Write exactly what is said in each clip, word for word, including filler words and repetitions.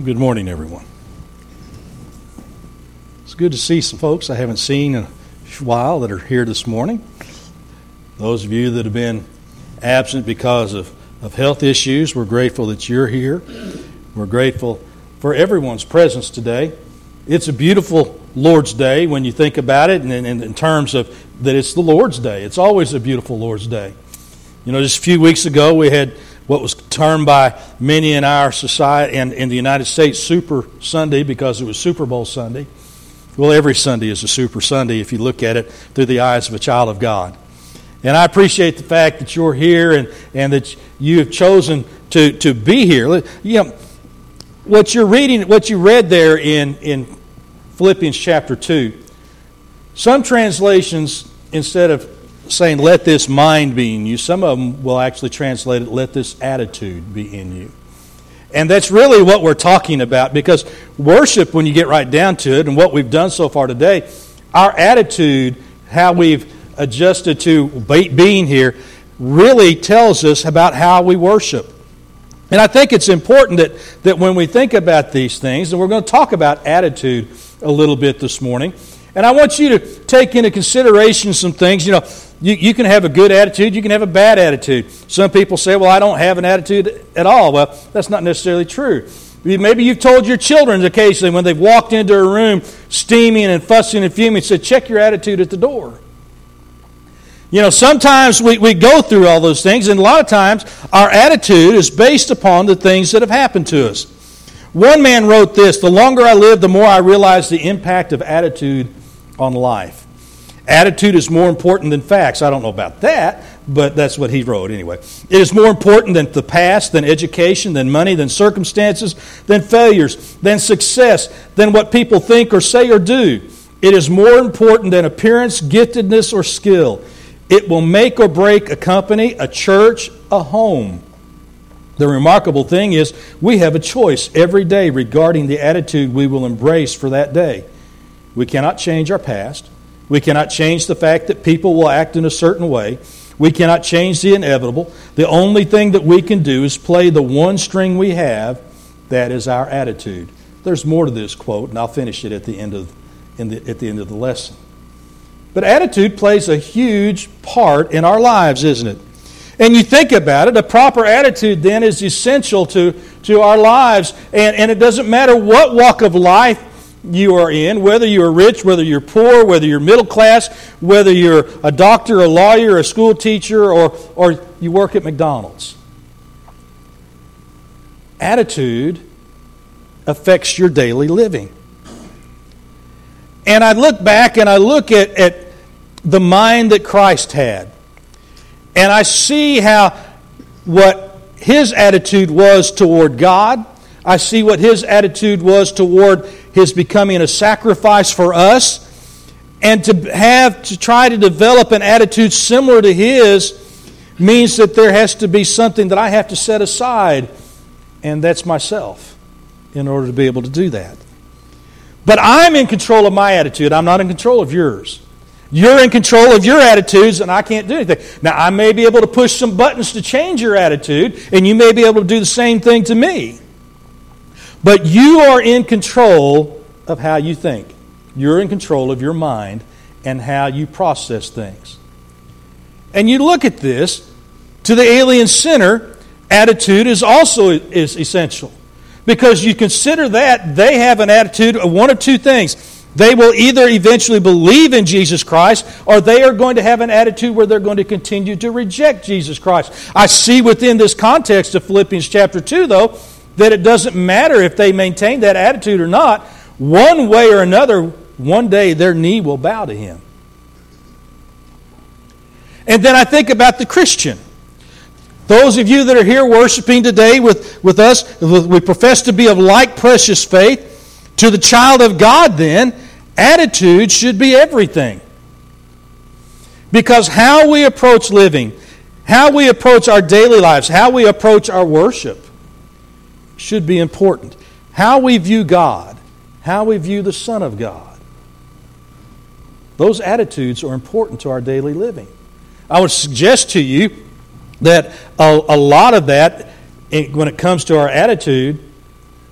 Good morning, everyone. It's good to see some folks I haven't seen in a while that are here this morning. Those of you that have been absent because of, of health issues, we're grateful that you're here. We're grateful for everyone's presence today. It's a beautiful Lord's Day when you think about it, and in, in terms of that it's the Lord's Day. It's always a beautiful Lord's Day. You know, just a few weeks ago we had what was termed by many in our society and in the United States Super Sunday, because it was Super Bowl Sunday. Well, every Sunday is a Super Sunday if you look at it through the eyes of a child of God. And I appreciate the fact that you're here and, and that you have chosen to, to be here. You know, what you're reading, what you read there in, in Philippians chapter two, some translations, instead of saying, let this mind be in you, some of them will actually translate it, let this attitude be in you. And that's really what we're talking about, because worship, when you get right down to it, and what we've done so far today, our attitude, how we've adjusted to being here, really tells us about how we worship. And I think it's important that, that when we think about these things, and we're going to talk about attitude a little bit this morning, and I want you to take into consideration some things. You know, you, you can have a good attitude, you can have a bad attitude. Some people say, well, I don't have an attitude at all. Well, that's not necessarily true. Maybe you've told your children occasionally when they've walked into a room steaming and fussing and fuming, said, check your attitude at the door. You know, sometimes we, we go through all those things, and a lot of times our attitude is based upon the things that have happened to us. One man wrote this, the longer I live, the more I realize the impact of attitude on life. Attitude is more important than facts. I don't know about that, but that's what he wrote anyway. It is more important than the past, than education, than money, than circumstances, than failures, than success, than what people think or say or do. It is more important than appearance, giftedness, or skill. It will make or break a company, a church, a home. The remarkable thing is we have a choice every day regarding the attitude we will embrace for that day. We cannot change our past. We cannot change the fact that people will act in a certain way. We cannot change the inevitable. The only thing that we can do is play the one string we have, that is our attitude. There's more to this quote, and I'll finish it at the end of in the, at the end of the lesson. But attitude plays a huge part in our lives, isn't it? And you think about it, a proper attitude then is essential to, to our lives. And, and it doesn't matter what walk of life you are in, whether you're rich, whether you're poor, whether you're middle class, whether you're a doctor, a lawyer, a school teacher, or, or you work at McDonald's. Attitude affects your daily living. And I look back and I look at, at the mind that Christ had. And I see how what His attitude was toward God. I see what His attitude was toward His becoming a sacrifice for us. And to have to try to develop an attitude similar to His means that there has to be something that I have to set aside. And that's myself in order to be able to do that. But I'm in control of my attitude. I'm not in control of yours. You're in control of your attitudes, and I can't do anything. Now, I may be able to push some buttons to change your attitude, and you may be able to do the same thing to me. But you are in control of how you think. You're in control of your mind and how you process things. And you look at this, to the alien sinner, attitude is also is essential. Because you consider that they have an attitude of one of two things. They will either eventually believe in Jesus Christ, or they are going to have an attitude where they're going to continue to reject Jesus Christ. I see within this context of Philippians chapter two, though, that it doesn't matter if they maintain that attitude or not. One way or another, one day their knee will bow to Him. And then I think about the Christian. Those of you that are here worshiping today with, with us, we profess to be of like precious faith. To the child of God, then, attitude should be everything. Because how we approach living, how we approach our daily lives, how we approach our worship should be important. How we view God, how we view the Son of God. Those attitudes are important to our daily living. I would suggest to you that a, a lot of that, when it comes to our attitude,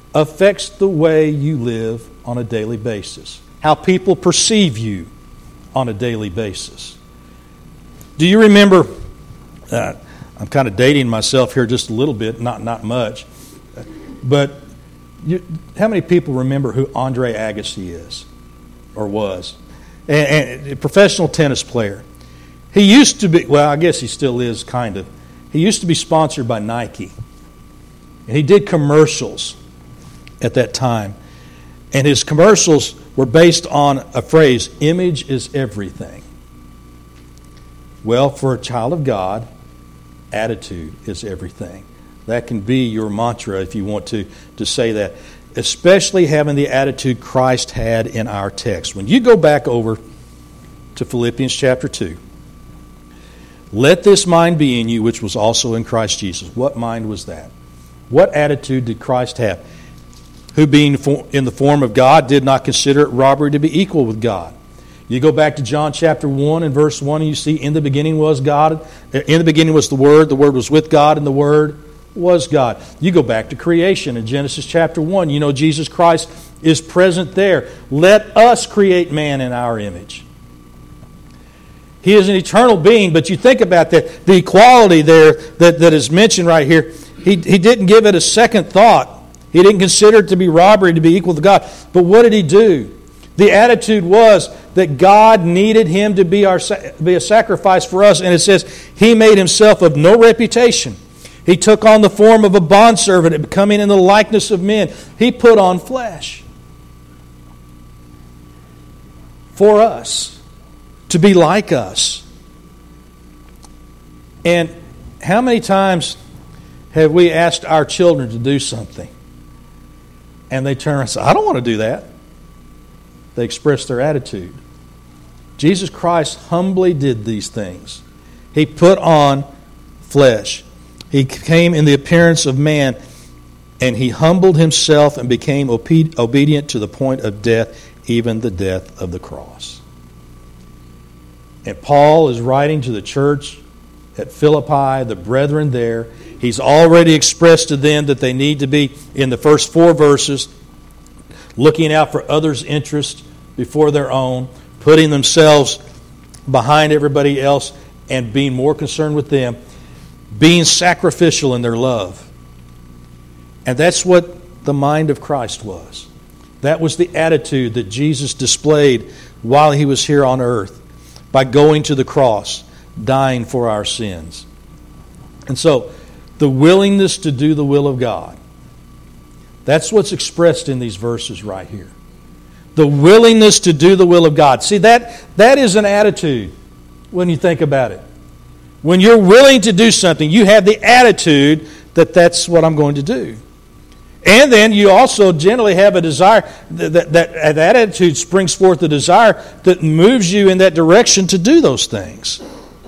affects the way you live on a daily basis, how people perceive you on a daily basis. Do you remember, uh, I'm kind of dating myself here just a little bit, not not much, but you, how many people remember who Andre Agassi is or was? And, and a professional tennis player. He used to be, well, I guess he still is kind of. He used to be sponsored by Nike. And he did commercials at that time. And his commercials were based on a phrase, image is everything. Well, for a child of God, attitude is everything. That can be your mantra if you want to, to say that. Especially having the attitude Christ had in our text. When you go back over to Philippians chapter two, let this mind be in you, which was also in Christ Jesus. What mind was that? What attitude did Christ have? Who being in the form of God did not consider it robbery to be equal with God. You go back to John chapter one and verse one and you see in the beginning was God. In the beginning was the Word. The Word was with God and the Word was God. You go back to creation in Genesis chapter one. You know Jesus Christ is present there. Let us create man in our image. He is an eternal being, but you think about that, the equality there that, that is mentioned right here. He, he didn't give it a second thought. He didn't consider it to be robbery to be equal to God. But what did he do? The attitude was that God needed him to be, our, be a sacrifice for us. And it says, he made himself of no reputation. He took on the form of a bondservant, becoming in the likeness of men. He put on flesh for us, to be like us. And how many times have we asked our children to do something and they turn around and say, I don't want to do that? They express their attitude. Jesus Christ humbly did these things. He put on flesh. He came in the appearance of man, and he humbled himself and became obedient to the point of death, even the death of the cross. And Paul is writing to the church at Philippi, the brethren there. He's already expressed to them that they need to be, in the first four verses, looking out for others' interests before their own, putting themselves behind everybody else and being more concerned with them, being sacrificial in their love. And that's what the mind of Christ was. That was the attitude that Jesus displayed while he was here on earth, by going to the cross, dying for our sins. And so, the willingness to do the will of God, that's what's expressed in these verses right here. The willingness to do the will of God. See, that, that is an attitude when you think about it. When you're willing to do something, you have the attitude that that's what I'm going to do. And then you also generally have a desire, that, that, that attitude springs forth a desire that moves you in that direction to do those things.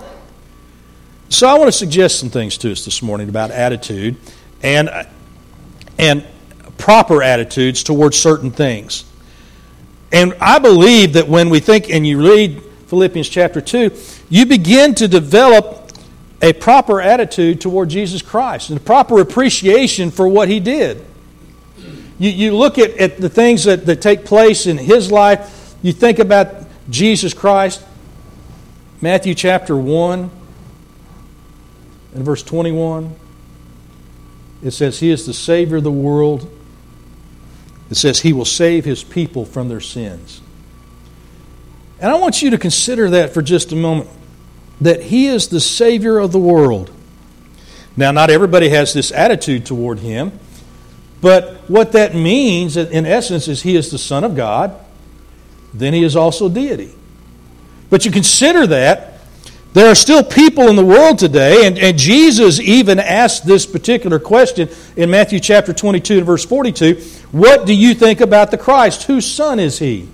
So I want to suggest some things to us this morning about attitude and, and proper attitudes towards certain things. And I believe that when we think, and you read Philippians chapter two, you begin to develop a proper attitude toward Jesus Christ and a proper appreciation for what he did. You, you look at, at the things that, that take place in his life. You think about Jesus Christ. Matthew chapter one and verse twenty-one. It says, he is the Savior of the world. It says he will save his people from their sins. And I want you to consider that for just a moment. That he is the Savior of the world. Now, not everybody has this attitude toward him. But what that means, in essence, is he is the Son of God. Then he is also deity. But you consider that there are still people in the world today, and, and Jesus even asked this particular question in Matthew chapter twenty-two and verse forty-two. What do you think about the Christ? Whose son is he?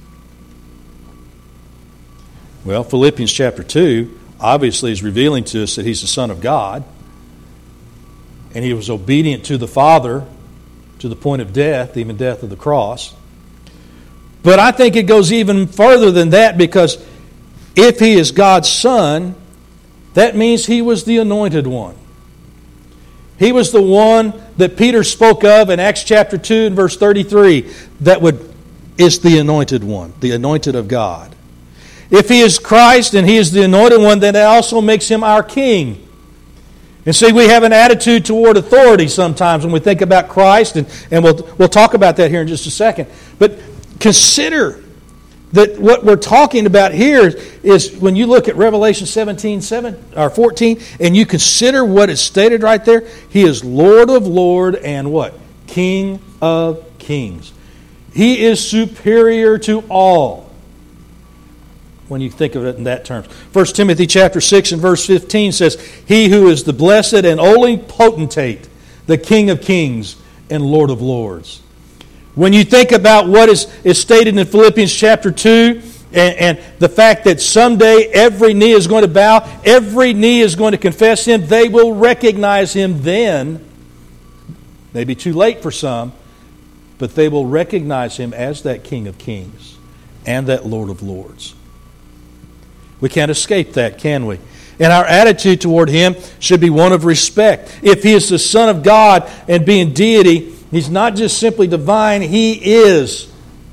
Well, Philippians chapter two obviously is revealing to us that he's the Son of God. And he was obedient to the Father to the point of death, even death of the cross. But I think it goes even further than that, because if he is God's Son, that means he was the anointed one. He was the one that Peter spoke of in Acts chapter two and verse thirty-three that would is the anointed one, the anointed of God. If he is Christ and he is the anointed one, then that also makes him our king. And see, we have an attitude toward authority sometimes when we think about Christ, and, and we'll, we'll talk about that here in just a second. But consider that what we're talking about here is when you look at Revelation seventeen, seven, or fourteen, and you consider what is stated right there, He is Lord of lords and what? King of kings. He is superior to all. When you think of it in that terms. First Timothy chapter six and verse fifteen says, He who is the blessed and only potentate, the King of kings and Lord of lords. When you think about what is, is stated in Philippians chapter two, and, and the fact that someday every knee is going to bow, every knee is going to confess Him, they will recognize Him then. Maybe too late for some, but they will recognize Him as that King of kings and that Lord of lords. We can't escape that, can we? And our attitude toward Him should be one of respect. If He is the Son of God and being deity, He's not just simply divine, He is.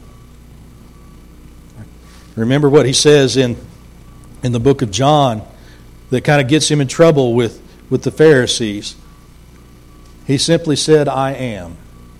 Remember what He says in, in the book of John that kind of gets Him in trouble with, with the Pharisees. He simply said, I am.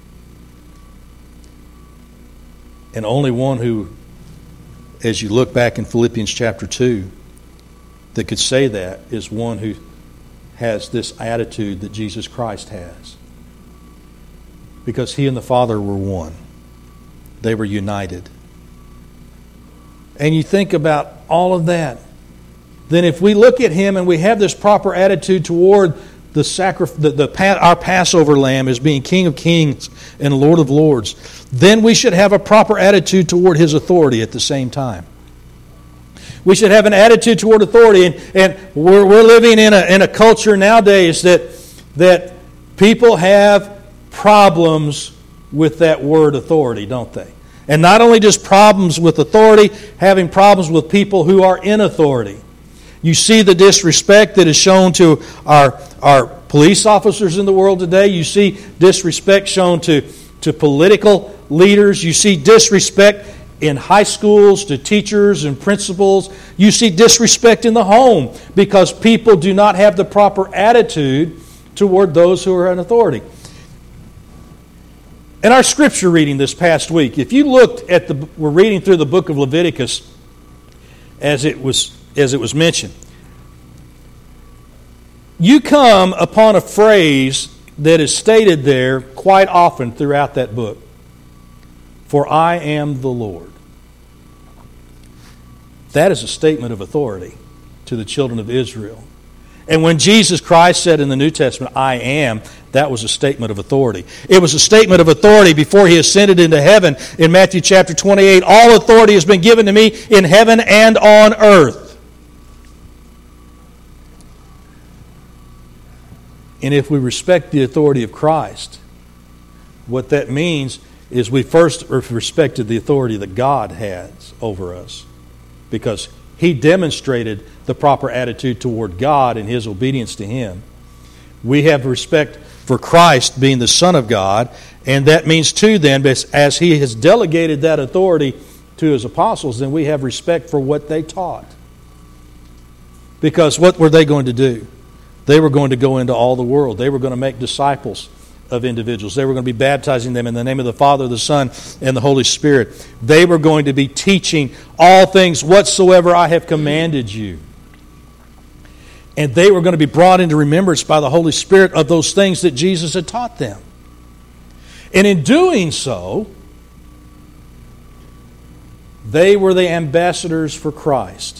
And only one who, as you look back in Philippians chapter two, that could say that is one who has this attitude that Jesus Christ has. Because He and the Father were one. They were united. And you think about all of that, then if we look at Him and we have this proper attitude toward the sacrifice, the, the, our Passover lamb as being King of kings and Lord of lords, then we should have a proper attitude toward His authority at the same time. We should have an attitude toward authority. And, and we're, we're living in a, in a culture nowadays that, that people have problems with that word authority, don't they? And not only just problems with authority, having problems with people who are in authority. You see the disrespect that is shown to our, our police officers in the world today. You see disrespect shown to, to political leaders. You see disrespect in high schools to teachers and principals. You see disrespect in the home because people do not have the proper attitude toward those who are in authority. In our scripture reading this past week, if you looked at the, we're reading through the book of Leviticus as it was as it was mentioned, you come upon a phrase that is stated there quite often throughout that book. For I am the Lord. That is a statement of authority to the children of Israel. And when Jesus Christ said in the New Testament, I am, that was a statement of authority. It was a statement of authority before He ascended into heaven in Matthew chapter twenty-eight. All authority has been given to me in heaven and on earth. And if we respect the authority of Christ, what that means is we first respected the authority that God has over us. Because He demonstrated the proper attitude toward God in His obedience to Him. We have respect for Christ being the Son of God, and that means too then, as He has delegated that authority to His apostles, then we have respect for what they taught. Because what were they going to do? They were going to go into all the world. They were going to make disciples of individuals. They were going to be baptizing them in the name of the Father, the Son, and the Holy Spirit. They were going to be teaching all things whatsoever I have commanded you. And they were going to be brought into remembrance by the Holy Spirit of those things that Jesus had taught them. And in doing so, they were the ambassadors for Christ.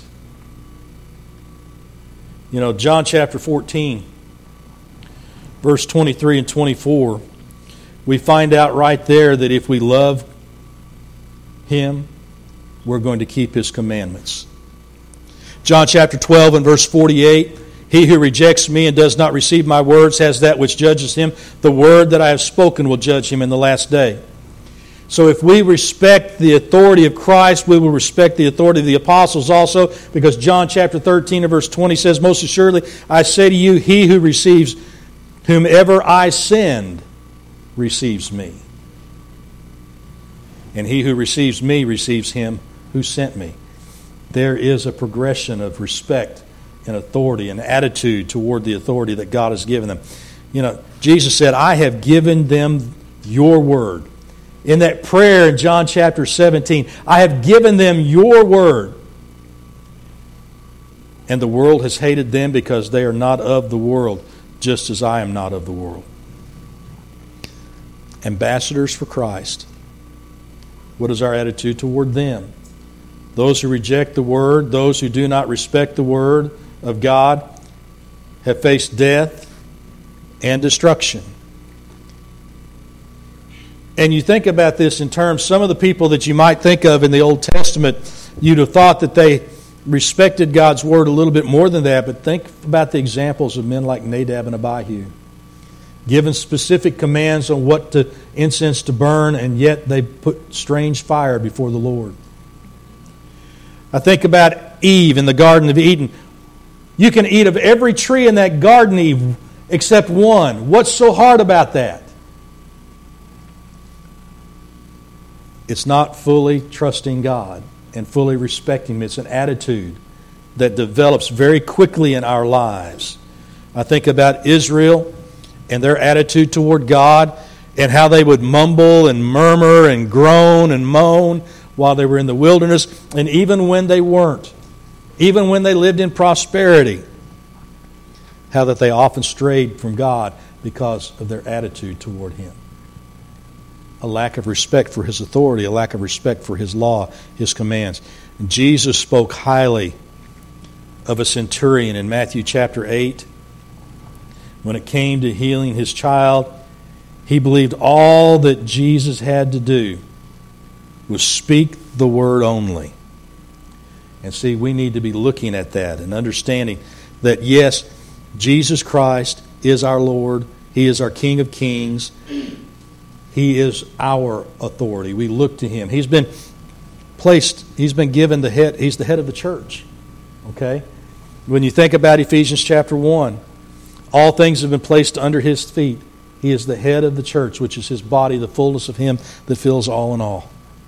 You know, John chapter fourteen, verse twenty-three and twenty-four, we find out right there that if we love Him, we're going to keep His commandments. John chapter twelve and verse forty-eight, He who rejects me and does not receive my words has that which judges him. The word that I have spoken will judge him in the last day. So if we respect the authority of Christ, we will respect the authority of the apostles also, because John chapter thirteen and verse twenty says, Most assuredly I say to you, he who receives whomever I send receives me. And he who receives me receives him who sent me. There is a progression of respect and authority and attitude toward the authority that God has given them. You know, Jesus said, I have given them your word. In that prayer in John chapter seventeen, I have given them your word. And the world has hated them because they are not of the world, just as I am not of the world. Ambassadors for Christ. What is our attitude toward them? Those who reject the word, those who do not respect the word of God, have faced death and destruction. And you think about this in terms, some of the people that you might think of in the Old Testament, you'd have thought that they respected God's word a little bit more than that, but think about the examples of men like Nadab and Abihu, given specific commands on what to incense to burn, and yet they put strange fire before the Lord. I think about Eve in the Garden of Eden. You can eat of every tree in that garden, Eve, except one. What's so hard about that? It's not fully trusting God and fully respecting Him. It's an attitude that develops very quickly in our lives. I think about Israel and their attitude toward God and how they would mumble and murmur and groan and moan while they were in the wilderness, and even when they weren't, even when they lived in prosperity, how that they often strayed from God because of their attitude toward Him. A lack of respect for His authority, a lack of respect for His law, His commands. And Jesus spoke highly of a centurion in Matthew chapter eight. When it came to healing his child, he believed all that Jesus had to do was speak the word only. And see, we need to be looking at that and understanding that, yes, Jesus Christ is our Lord. He is our King of Kings. He is our authority. We look to Him. He's been placed, He's been given the head, He's the head of the church. Okay? When you think about Ephesians chapter one, all things have been placed under His feet. He is the head of the church, which is His body, the fullness of Him that fills all in all.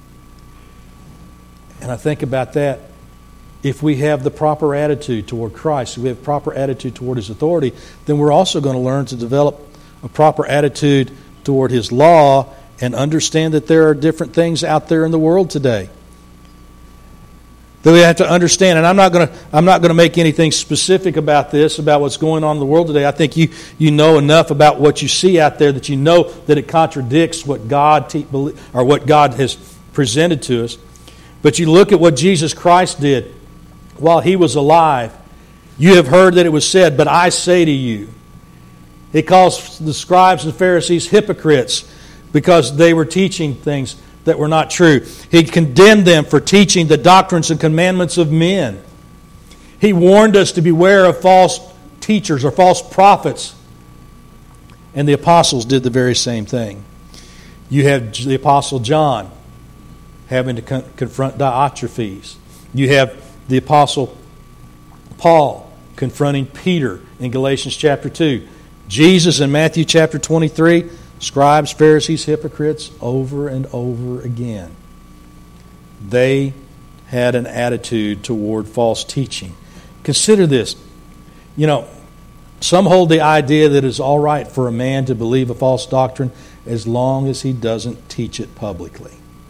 And I think about that. If we have the proper attitude toward Christ, if we have proper attitude toward His authority, then we're also going to learn to develop a proper attitude toward His law and understand that there are different things out there in the world today that we have to understand. And I'm not going to I'm not going to make anything specific about this, about what's going on in the world today. I think you you know enough about what you see out there that you know that it contradicts what God te- or what God has presented to us. But you look at what Jesus Christ did while He was alive. You have heard that it was said, but I say to you. He calls the scribes and Pharisees hypocrites because they were teaching things that were not true. He condemned them for teaching the doctrines and commandments of men. He warned us to beware of false teachers or false prophets. And the apostles did the very same thing. You have the apostle John having to con- confront Diotrephes. You have the apostle Paul confronting Peter in Galatians chapter two. Jesus in Matthew chapter twenty-three, scribes, Pharisees, hypocrites, over and over again. They had an attitude toward false teaching. Consider this. You know, some hold the idea that it's all right for a man to believe a false doctrine as long as he doesn't teach it publicly.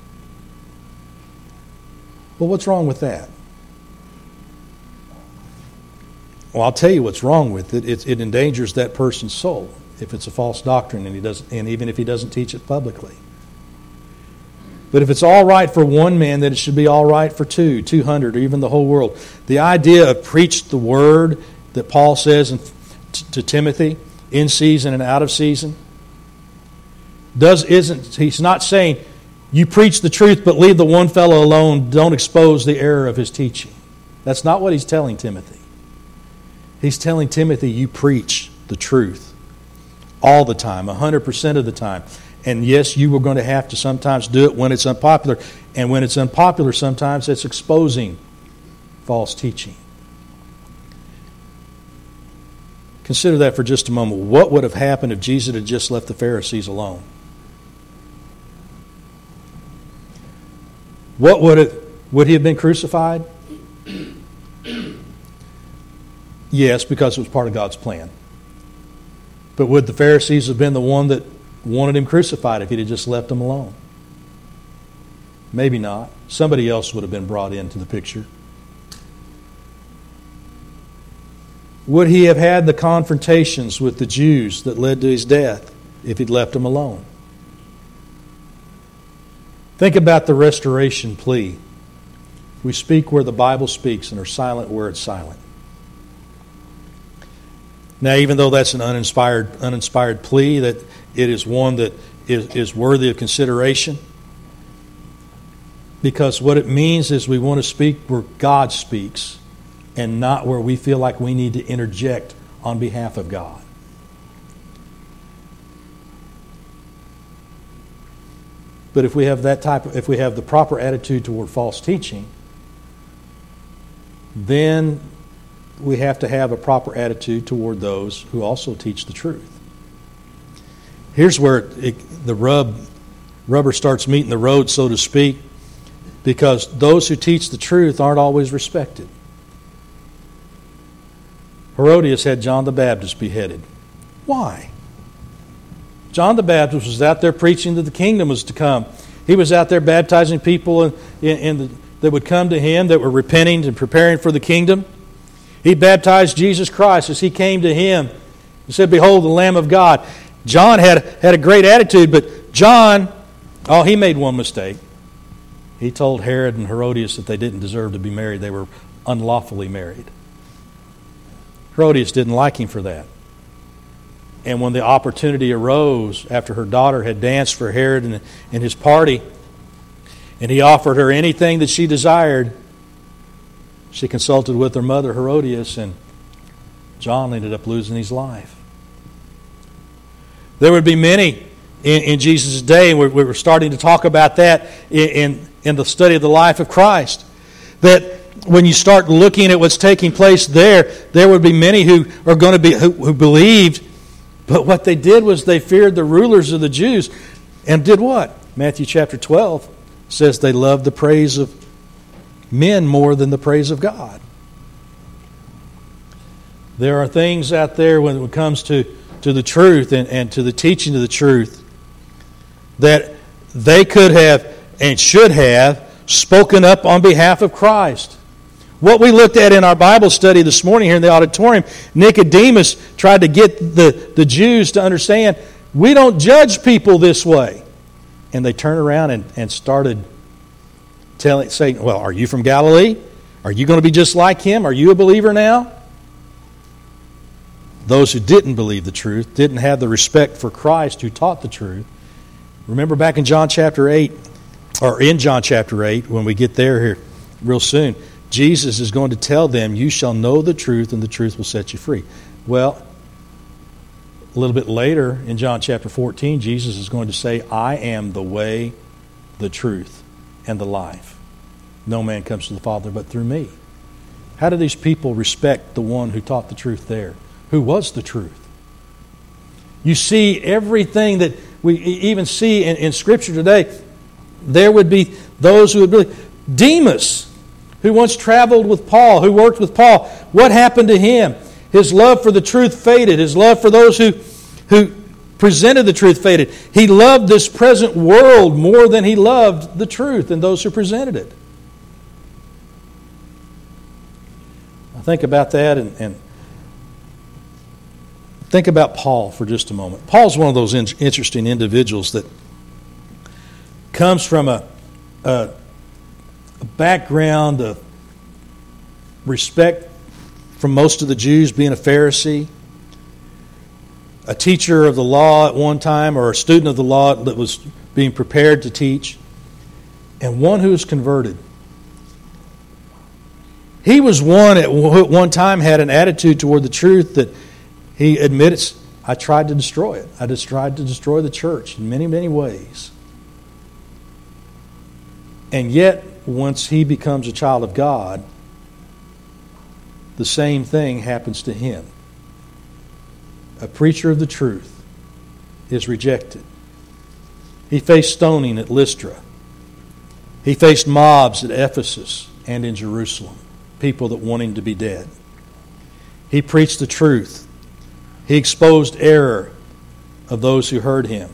Well, what's wrong with that? Well, I'll tell you what's wrong with it. It, it endangers that person's soul if it's a false doctrine, and he doesn't, and even if he doesn't teach it publicly. But if it's all right for one man, then it should be all right for two, two hundred, or even the whole world. The idea of preach the word that Paul says in, t- to Timothy, in season and out of season, does isn't he's not saying you preach the truth, but leave the one fellow alone. Don't expose the error of his teaching. That's not what he's telling Timothy. He's telling Timothy, you preach the truth all the time, one hundred percent of the time. And yes, you are going to have to sometimes do it when it's unpopular. And when it's unpopular, sometimes it's exposing false teaching. Consider that for just a moment. What would have happened if Jesus had just left the Pharisees alone? What would it, would he have been crucified? Yes, because it was part of God's plan. But would the Pharisees have been the one that wanted him crucified if he'd have just left him alone? Maybe not. Somebody else would have been brought into the picture. Would he have had the confrontations with the Jews that led to his death if he'd left them alone? Think about the restoration plea. We speak where the Bible speaks and are silent where it's silent. Now, even though that's an uninspired, uninspired plea, that it is one that is, is worthy of consideration, because what it means is we want to speak where God speaks and not where we feel like we need to interject on behalf of God. But if we have that type of, if we have the proper attitude toward false teaching, then we have to have a proper attitude toward those who also teach the truth. Here's where it, the rub, rubber starts meeting the road, so to speak, because those who teach the truth aren't always respected. Herodias had John the Baptist beheaded. Why? John the Baptist was out there preaching that the kingdom was to come. He was out there baptizing people in, in, in the, that would come to him, that were repenting and preparing for the kingdom. He baptized Jesus Christ as he came to him. He said, "Behold, the Lamb of God." John had, had a great attitude, but John, oh, he made one mistake. He told Herod and Herodias that they didn't deserve to be married. They were unlawfully married. Herodias didn't like him for that. And when the opportunity arose after her daughter had danced for Herod and, and his party, and he offered her anything that she desired, she consulted with her mother, Herodias, and John ended up losing his life. There would be many in, in Jesus' day, and we, we were starting to talk about that in, in, in the study of the life of Christ, that when you start looking at what's taking place there, there would be many who are going to be who, who believed, but what they did was they feared the rulers of the Jews, and did what? Matthew chapter twelve says they loved the praise of men more than the praise of God. There are things out there when it comes to, to the truth and, and to the teaching of the truth that they could have and should have spoken up on behalf of Christ. What we looked at in our Bible study this morning here in the auditorium, Nicodemus tried to get the, the Jews to understand, we don't judge people this way. And they turned around and, and started telling, saying, well, are you from Galilee? Are you going to be just like him? Are you a believer now? Those who didn't believe the truth, didn't have the respect for Christ who taught the truth. Remember back in John chapter eight, or in John chapter eight, when we get there here real soon, Jesus is going to tell them, you shall know the truth and the truth will set you free. Well, a little bit later in John chapter fourteen, Jesus is going to say, I am the way, the truth, and the life. No man comes to the Father but through me. How do these people respect the one who taught the truth there? Who was the truth? You see everything that we even see in, in Scripture today. There would be those who would really... Demas, who once traveled with Paul, who worked with Paul, what happened to him? His love for the truth faded. His love for those who, who presented the truth faded. He loved this present world more than he loved the truth and those who presented it. I think about that and, and think about Paul for just a moment. Paul's one of those in, interesting individuals that comes from a, a, a background of respect from most of the Jews, being a Pharisee, a teacher of the law at one time, or a student of the law that was being prepared to teach, and one who was converted. He was one at one time had an attitude toward the truth that he admits, I tried to destroy it. I just tried to destroy the church in many, many ways. And yet, once he becomes a child of God, the same thing happens to him. A preacher of the truth is rejected. He faced stoning at Lystra. He faced mobs at Ephesus and in Jerusalem, people that want him to be dead. He preached the truth. He exposed error of those who heard him.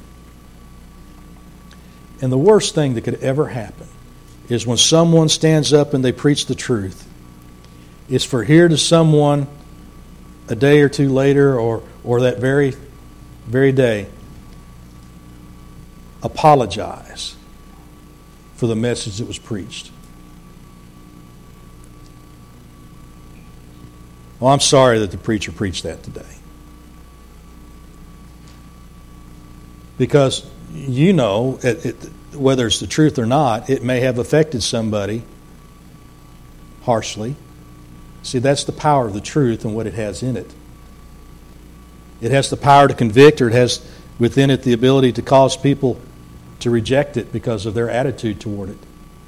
And the worst thing that could ever happen is when someone stands up and they preach the truth, is for here to someone a day or two later or, or that very, very day apologize for the message that was preached. Well, I'm sorry that the preacher preached that today. Because you know, it, it, whether it's the truth or not, it may have affected somebody harshly. See, that's the power of the truth and what it has in it. It has the power to convict, or it has within it the ability to cause people to reject it because of their attitude toward it.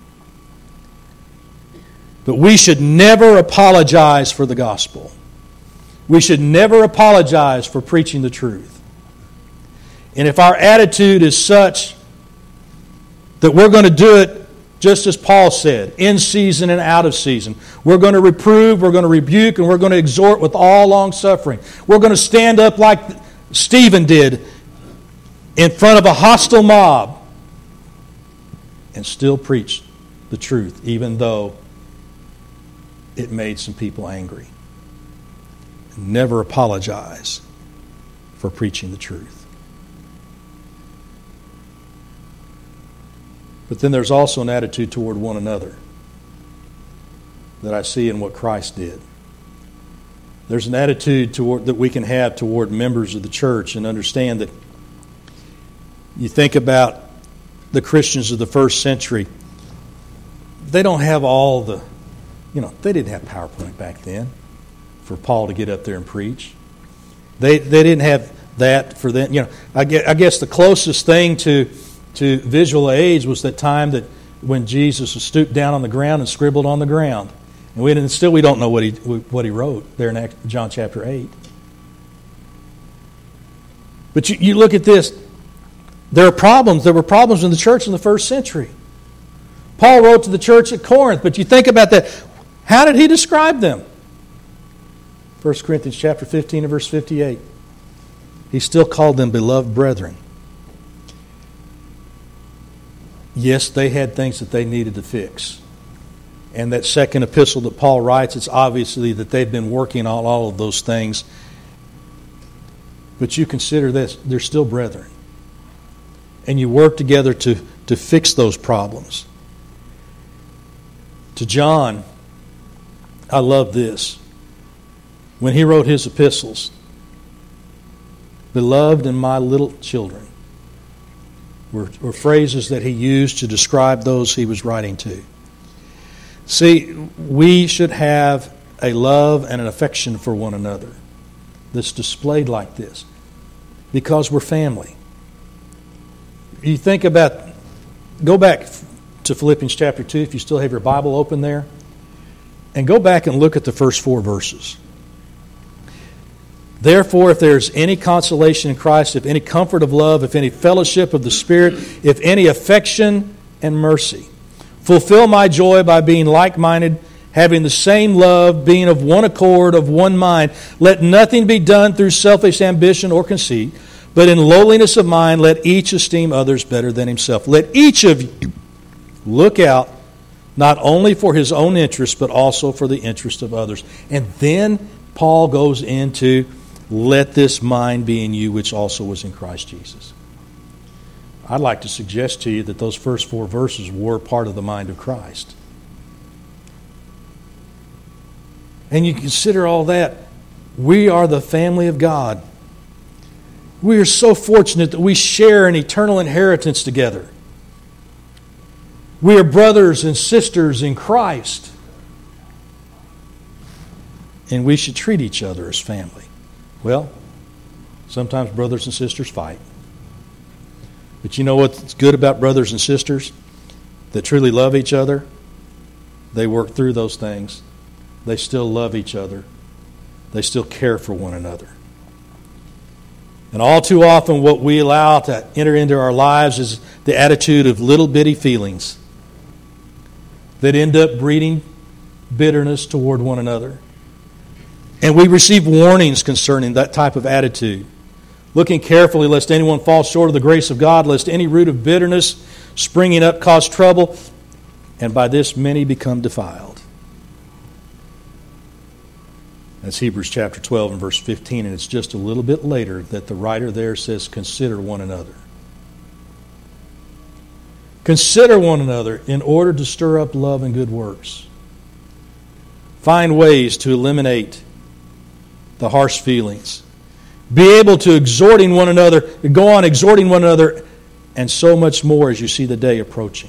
But we should never apologize for the gospel. We should never apologize for preaching the truth. And if our attitude is such that we're going to do it just as Paul said, in season and out of season. We're going to reprove, we're going to rebuke, and we're going to exhort with all long suffering. We're going to stand up like Stephen did in front of a hostile mob and still preach the truth, even though it made some people angry. Never apologize for preaching the truth. But then there's also an attitude toward one another that I see in what Christ did. There's an attitude toward, that we can have toward members of the church, and understand that you think about the Christians of the first century. They don't have all the, you know, they didn't have PowerPoint back then for Paul to get up there and preach. They they didn't have that for them. You know, I guess, I guess the closest thing to to visual aids was that time that when Jesus was stooped down on the ground and scribbled on the ground. And we and still we don't know what he what he wrote there in John chapter eight. But you, you look at this. There are problems. There were problems in the church in the first century. Paul wrote to the church at Corinth, but you think about that. How did he describe them? First Corinthians chapter fifteen and verse fifty-eight. He still called them beloved brethren. Yes, they had things that they needed to fix. And that second epistle that Paul writes, it's obviously that they've been working on all of those things. But you consider this, they're still brethren. And you work together to, to fix those problems. To John, I love this. When he wrote his epistles, beloved and my little children, were, were phrases that he used to describe those he was writing to. See, we should have a love and an affection for one another that's displayed like this because we're family. You think about, go back to Philippians chapter two if you still have your Bible open there, and go back and look at the first four verses. Therefore, if there is any consolation in Christ, if any comfort of love, if any fellowship of the Spirit, if any affection and mercy, fulfill my joy by being like-minded, having the same love, being of one accord, of one mind. Let nothing be done through selfish ambition or conceit, but in lowliness of mind let each esteem others better than himself. Let each of you look out not only for his own interest, but also for the interest of others. And then Paul goes into, let this mind be in you, which also was in Christ Jesus. I'd like to suggest to you that those first four verses were part of the mind of Christ. And you consider all that. We are the family of God. We are so fortunate that we share an eternal inheritance together. We are brothers and sisters in Christ. And we should treat each other as family. Well, sometimes brothers and sisters fight. But you know what's good about brothers and sisters that truly love each other? They work through those things. They still love each other. They still care for one another. And all too often what we allow to enter into our lives is the attitude of little bitty feelings. that end up breeding bitterness toward one another. And we receive warnings concerning that type of attitude. Looking carefully lest anyone fall short of the grace of God, lest any root of bitterness springing up cause trouble, and by this many become defiled. That's Hebrews chapter twelve and verse fifteen, and it's just a little bit later that the writer there says, consider one another. Consider one another in order to stir up love and good works. Find ways to eliminate the harsh feelings. Be able to exhorting one another, go on exhorting one another, and so much more as you see the day approaching.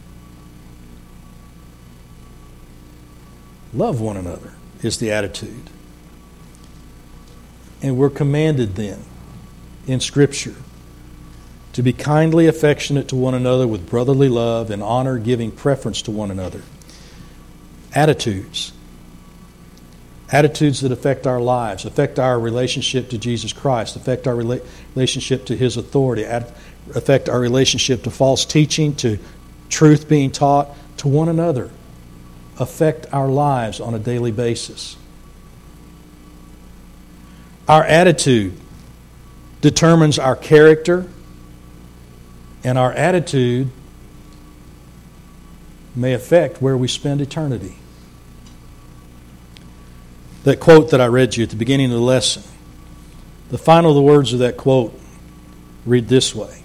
Love one another is the attitude. And we're commanded then in Scripture to be kindly affectionate to one another with brotherly love and honor, giving preference to one another. Attitudes. Attitudes that affect our lives, affect our relationship to Jesus Christ, affect our rela- relationship to His authority, affect our relationship to false teaching, to truth being taught, to one another, affect our lives on a daily basis. Our attitude determines our character, and our attitude may affect where we spend eternity. That quote that I read to you at the beginning of the lesson, the final of the words of that quote read this way: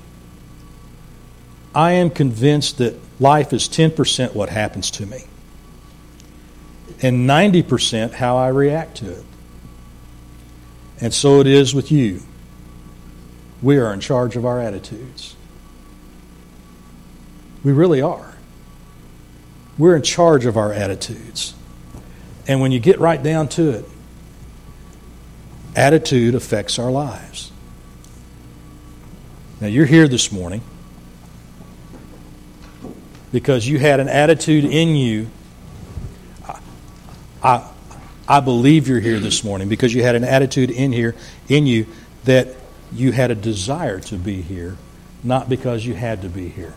I am convinced that life is ten percent what happens to me and ninety percent how I react to it. And so it is with you. We are in charge of our attitudes. We really are. We're in charge of our attitudes. And when you get right down to it, attitude affects our lives. Now, you're here this morning because you had an attitude in you. I, I, I believe you're here this morning because you had an attitude in here, in you, that you had a desire to be here, not because you had to be here.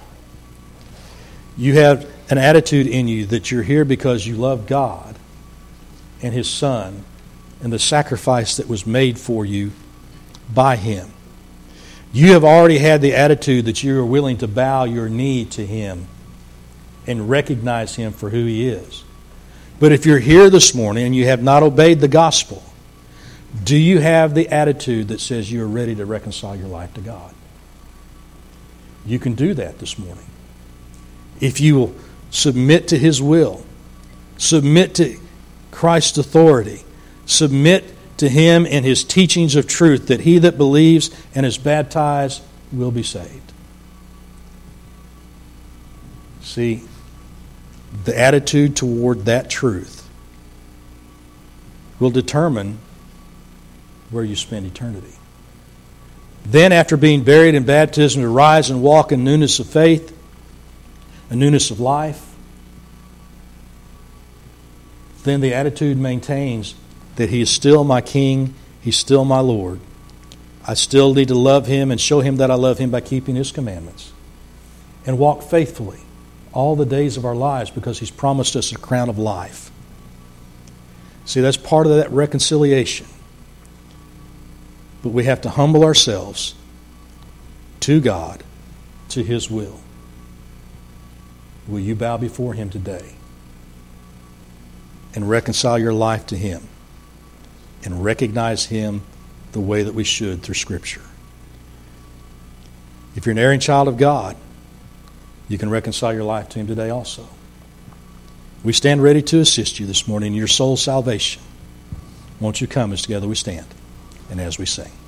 You have an attitude in you that you're here because you love God and His Son and the sacrifice that was made for you by Him. You have already had the attitude that you are willing to bow your knee to Him and recognize Him for who He is. But if you're here this morning and you have not obeyed the gospel, do you have the attitude that says you are ready to reconcile your life to God? You can do that this morning. If you will submit to His will, submit to Christ's authority, submit to Him and His teachings of truth, that he that believes and is baptized will be saved. See, the attitude toward that truth will determine where you spend eternity. Then, after being buried in baptism, to rise and walk in newness of faith, a newness of life, then the attitude maintains that He is still my King, He's still my Lord. I still need to love Him and show Him that I love Him by keeping His commandments and walk faithfully all the days of our lives because He's promised us a crown of life. See, that's part of that reconciliation. But we have to humble ourselves to God, to His will. Will you bow before Him today and reconcile your life to Him and recognize Him the way that we should through Scripture? If you're an erring child of God, you can reconcile your life to Him today also. We stand ready to assist you this morning in your soul's salvation. Won't you come as together we stand and as we sing?